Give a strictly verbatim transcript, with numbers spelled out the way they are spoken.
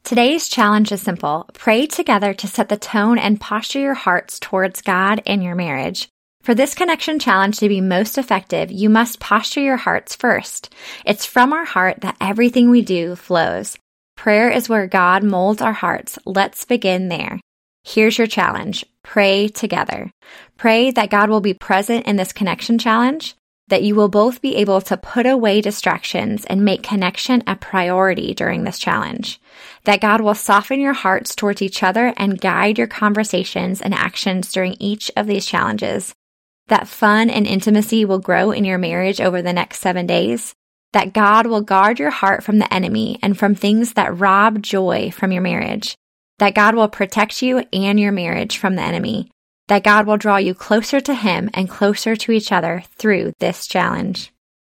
Today's challenge is simple. Pray together to set the tone and posture your hearts towards God and your marriage. For this connection challenge to be most effective, you must posture your hearts first. It's from our heart that everything we do flows. Prayer is where God molds our hearts. Let's begin there. Here's your challenge. Pray together. Pray that God will be present in this connection challenge, that you will both be able to put away distractions and make connection a priority during this challenge, that God will soften your hearts towards each other and guide your conversations and actions during each of these challenges, that fun and intimacy will grow in your marriage over the next seven days, that God will guard your heart from the enemy and from things that rob joy from your marriage, that God will protect you and your marriage from the enemy, that God will draw you closer to Him and closer to each other through this challenge.